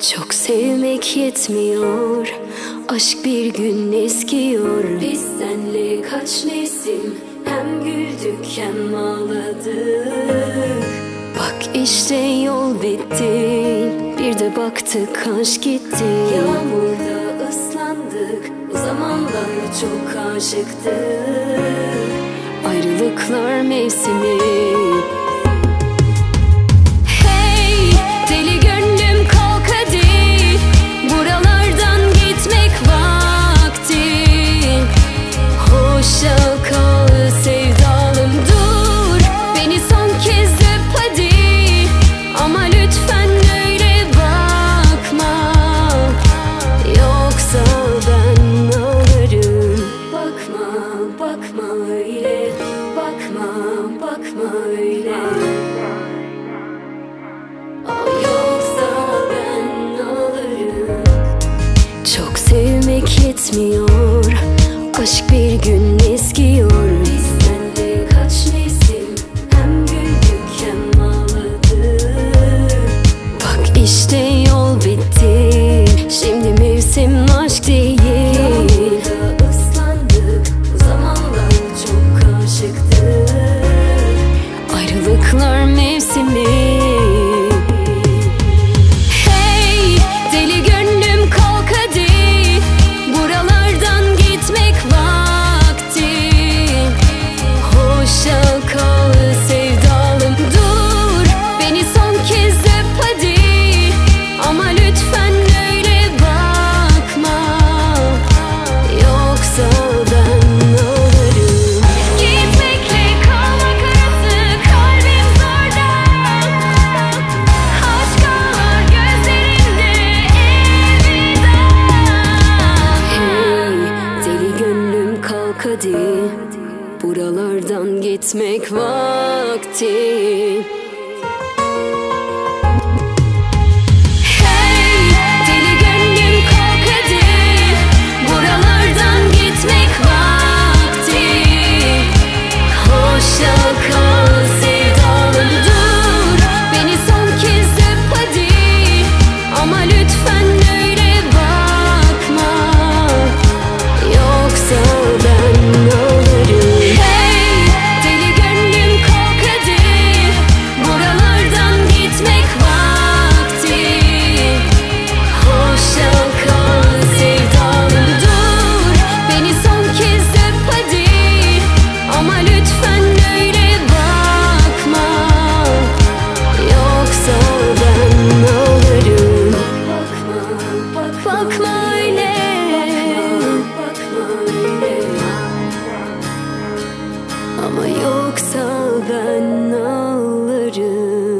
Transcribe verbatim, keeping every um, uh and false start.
Çok sevmek yetmiyor, aşk bir gün eskiyor. Biz senle kaç mevsim hem güldük hem ağladık. Bak işte yol bitti, bir de baktık aşk gitti. Yağmurda ıslandık, o zamanlar çok aşıktık. Ayrılıklar mevsimi. Bakma öyle, bakma, bakma öyle. Yoksa ben ağlarım. Çok sevmek yetmiyor, aşk bir gün eskiyor. Biz senle kaç mevsim hem güldük hem ağladık. Bak işte yol bitti, şimdi mevsim aşk değil. Yağmurda ıslandık, o zamanlar çok aşıktık. Ayrılıklar mevsimi. Hey deli gönlüm kalk hadi, buralardan gitmek vakti. Hoşça kal sevdalım, dur beni son kez öp hadi. Ama lütfen öyle bakma, yoksa ben ağlarım. Gitmekle kalmak arası kalbim zorda. Aşka gözlerinde elveda. Hey deli gönlüm kalk hadi, buralardan gitmek vakti. Bakma öyle, bakma öyle. Ama yoksa ben ağlarım.